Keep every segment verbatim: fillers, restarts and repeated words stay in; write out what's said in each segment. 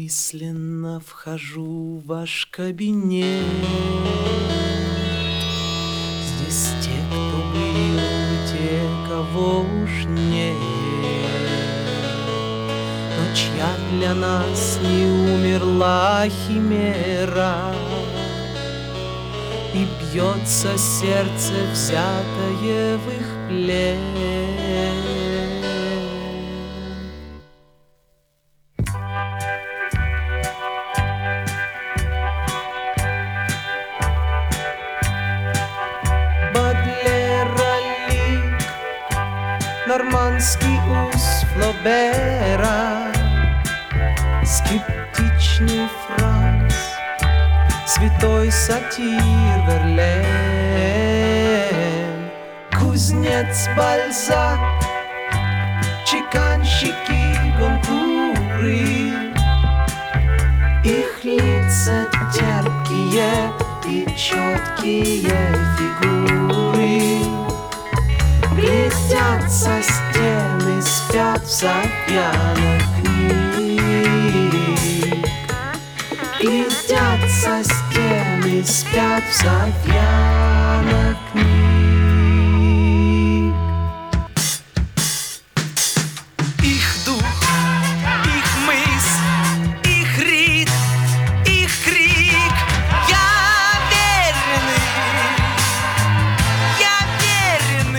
Мысленно вхожу в ваш кабинет. Здесь те, кто был, те, кого уж нет, но чья для нас не умерла химера, и бьется сердце, взятое в их плен. Нормандский ус Флобера, скептичный Франц, святой сатир Верлен, кузнец Бальзак, чеканщики Гонкуры, их лица терпкие и четкие фигуры. Блестятся стены, спят в сапьянах книг. Блестятся стены, спят в сапьянах книг. Их дух, их мысль, их ритм, их крик. Я верный, я верный.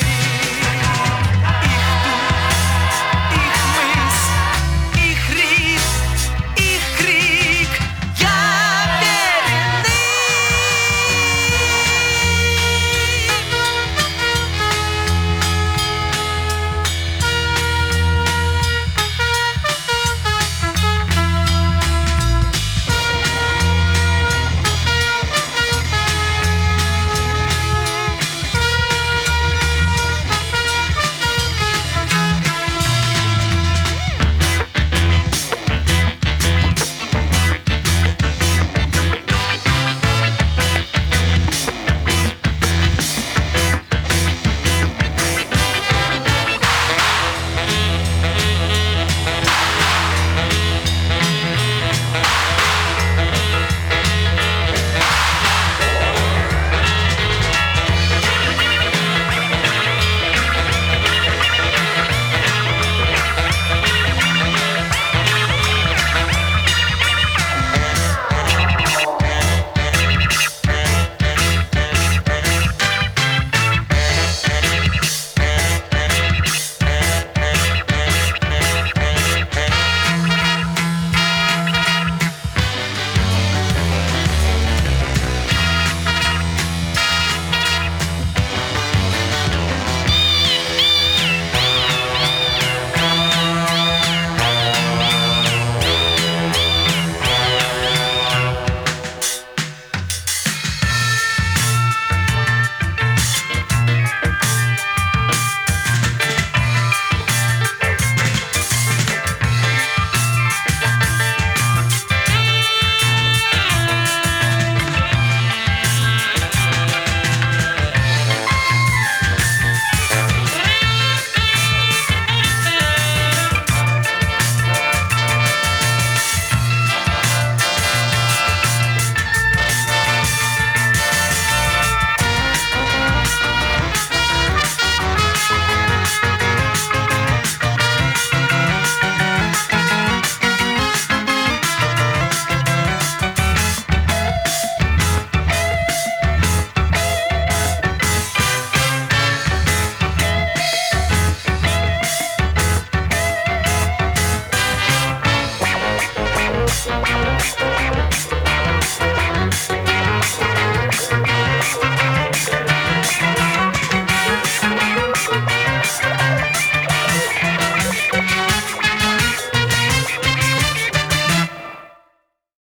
We'll be right back.